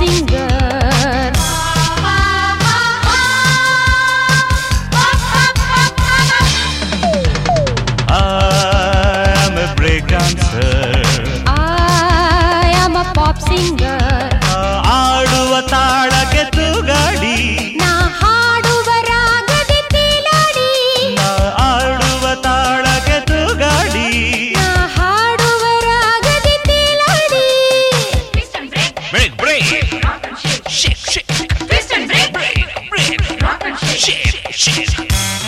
singer. I am a break dancer. I am a pop singer. ಆಡುವ ತಾಳಕ್ಕೆ ತೂಗಾಡಿ ನಾ ಹಾಡುವ ರಾಗದ ತೇಲಾಡಿ. ನಾ ಆಡುವ ತಾಳಕ್ಕೆ ತೂಗಾಡಿ ನಾ ಹಾಡುವ ರಾಗದ ತೇಲಾಡಿ. Break break shake shake Twist and break, break rock and shake. Shake shake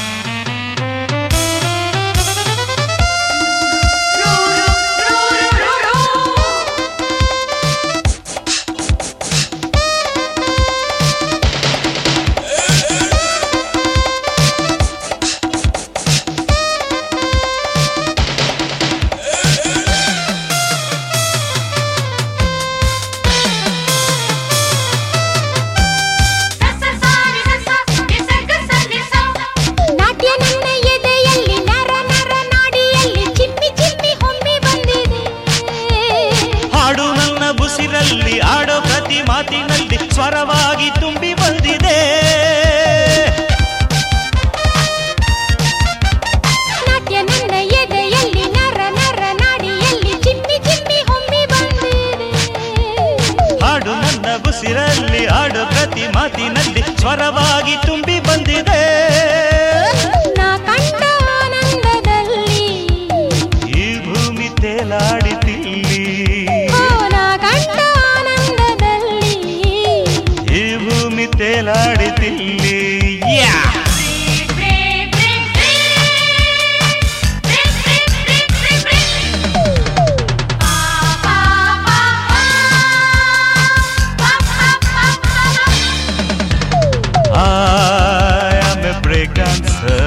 ನಾಟ್ಯ ನನ್ನ ಎದೆಯಲ್ಲಿ ನರ ನರ ನಾಡಿಯಲ್ಲಿ ಚಿಮ್ಮಿ ಚಿಮ್ಮಿ ಹೊಮ್ಮಿ ಬಂದಿದೆ. ಹಾಡು ನನ್ನ ಬುಸಿರಲ್ಲಿ ಆಡೋ ಪ್ರತಿ ಮಾತಿನಲ್ಲಿ ಸ್ವರವಾಗಿ ತುಂಬಿ ಬಂದಿದೆ. ನಾಟ್ಯ ನನ್ನ ಎದೆಯಲ್ಲಿ ನರ ನರ ನಾಡಿಯಲ್ಲಿ ಚಿಮ್ಮಿ ಚಿಮ್ಮಿ ಹೊಮ್ಮಿ ಬಂದಿದೆ. ಹಾಡು ನನ್ನ ಬುಸಿರಲ್ಲಿ ಆಡೋ ಪ್ರತಿ ಮಾತಿನಲ್ಲಿ ಸ್ವರವಾಗಿ ತುಂಬಿ ಬಂದಿದೆ. ನಾ ಕಂಡ ಆನಂದದಲ್ಲಿ ಈ ಭೂಮಿ ತೇಲಾಡಿತಿಲ್ಲಿ, ಓ ನಾ ಕಂಡ ಆನಂದದಲ್ಲಿ ಈ ಭೂಮಿ ತೇಲಾಡಿತಿಲ್ಲಿ. I am a break dancer.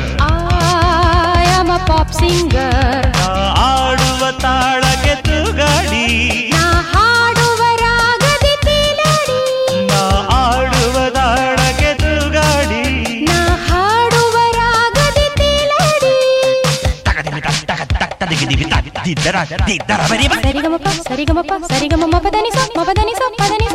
I am a pop singer. ಆಡುವ ತಾಳಕ್ಕೆ ತೂಗಾಡಿ ನಾ ಹಾಡುವ ರಾಗದ ತೇಲಾಡಿ. ನಾ ಆಡುವ ತಾಳಕ್ಕೆ ತೂಗಾಡಿ ನಾ ಹಾಡುವ ರಾಗದ ತೇಲಾಡಿ. ಸರಿಗಮಪ ಸರಿಗಮಪ ಸರಿಗಮ ಪದನಿಸ ಮಪದನಿಸ ಪದನಿಸ.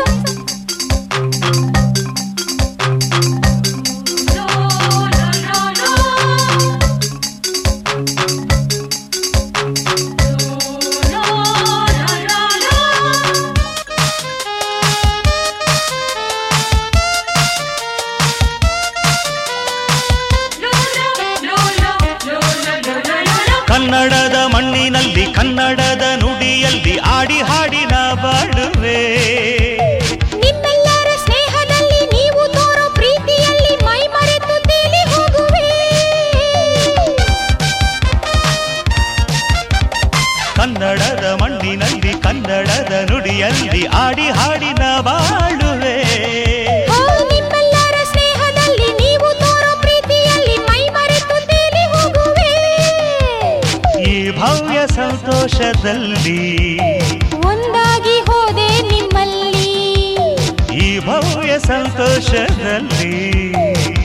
ಕನ್ನಡದ ಮಣ್ಣಿನಲ್ಲಿ ಕನ್ನಡದ ನುಡಿಯಲ್ಲಿ ಆಡಿ ಹಾಡಿನ ಬಾಳುವೆ. ನಿಮ್ಮೆಲ್ಲರ ಸ್ನೇಹದಲ್ಲಿ ನೀವು ತೋರೋ ಪ್ರೀತಿಯಲ್ಲಿ ಮೈ ಮರೆತು ತೇಲಿ ಹೋಗುವೆ. ಕನ್ನಡದ ಮಣ್ಣಿನಲ್ಲಿ ಕನ್ನಡದ ನುಡಿಯಲ್ಲಿ ಆಡಿ ಹಾಡಿನ ಬಾಳುವೆ. ಓ ನಿಮ್ಮೆಲ್ಲರ ಸ್ನೇಹದಲ್ಲಿ ನೀವು ತೋರೋ ಪ್ರೀತಿಯಲ್ಲಿ ಮೈ ಮರೆತು ತೇಲಿ ಹೋಗುವೆ. ಈ ಭವ್ಯ ಸಂತೋಷದಲ್ಲಿ ಒಂದಾಗಿ ಹೋದೆ ನಿಮ್ಮಲ್ಲಿ. ಈ ಭವ್ಯ ಸಂತೋಷದಲ್ಲಿ